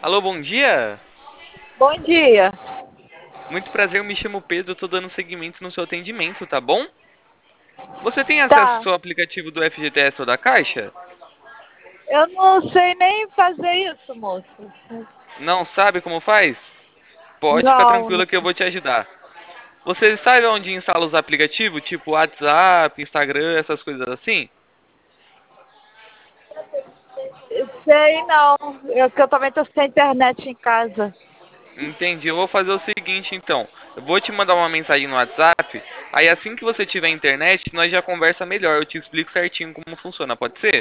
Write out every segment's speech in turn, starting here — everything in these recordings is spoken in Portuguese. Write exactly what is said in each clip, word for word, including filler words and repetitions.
Alô, bom dia. Bom dia. Muito prazer, eu me chamo Pedro, eu tô dando seguimento no seu atendimento, tá bom? Você tem acesso Tá. ao aplicativo do F G T S ou da Caixa? Eu não sei nem fazer isso, moço. Não sabe como faz? Pode ficar Não, não. tranquilo que eu vou te ajudar. Você sabe onde instala os aplicativos, tipo WhatsApp, Instagram, essas coisas assim? Sei não. Eu, que eu também tô sem internet em casa. Entendi. Eu vou fazer o seguinte, então. Eu vou te mandar uma mensagem no WhatsApp. Aí assim que você tiver internet, nós já conversa melhor. Eu te explico certinho como funciona. Pode ser?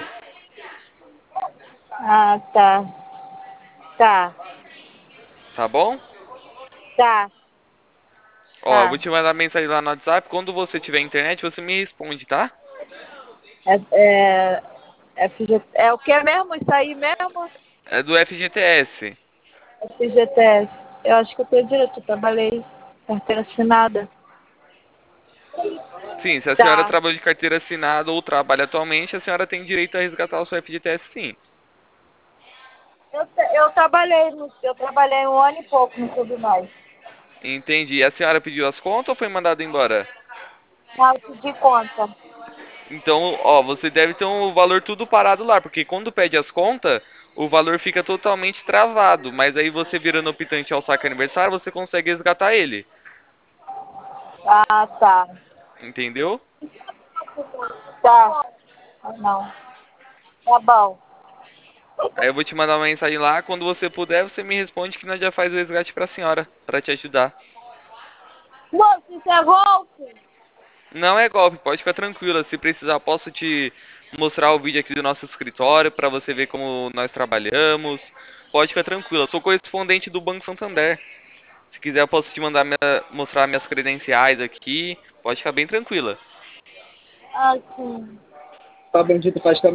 Ah, tá. Tá. Tá bom? Tá. Ó, eu vou Tá. te mandar mensagem lá no WhatsApp. Quando você tiver internet, você me responde, tá? É, é, F G, é o que mesmo? Isso aí mesmo? É do F G T S. F G T S. Eu acho que eu tenho direito. Eu trabalhei carteira assinada. Sim, se a senhora Tá. trabalha de carteira assinada ou trabalha atualmente, a senhora tem direito a resgatar o seu F G T S, sim. Eu, te- eu trabalhei no, eu trabalhei um ano e pouco no Clube Mais. Entendi. A senhora pediu as contas ou foi mandada embora? Não, eu pedi conta. Então, ó, você deve ter o valor tudo parado lá, porque quando pede as contas, o valor fica totalmente travado. Mas aí você virando optante ao saque aniversário, você consegue resgatar ele. Ah, tá. Entendeu? Tá. Ah, não. Tá bom. Aí eu vou te mandar uma mensagem lá, quando você puder, você me responde que nós já faz o resgate pra senhora, pra te ajudar. Moço, isso é golpe? Não é golpe, pode ficar tranquila. Se precisar, posso te mostrar o vídeo aqui do nosso escritório para você ver como nós trabalhamos. Pode ficar tranquila. Eu sou correspondente do Banco Santander. Se quiser, eu posso te mandar minha- mostrar minhas credenciais aqui. Pode ficar bem tranquila. Ah, sim. Tá bendito, faz também.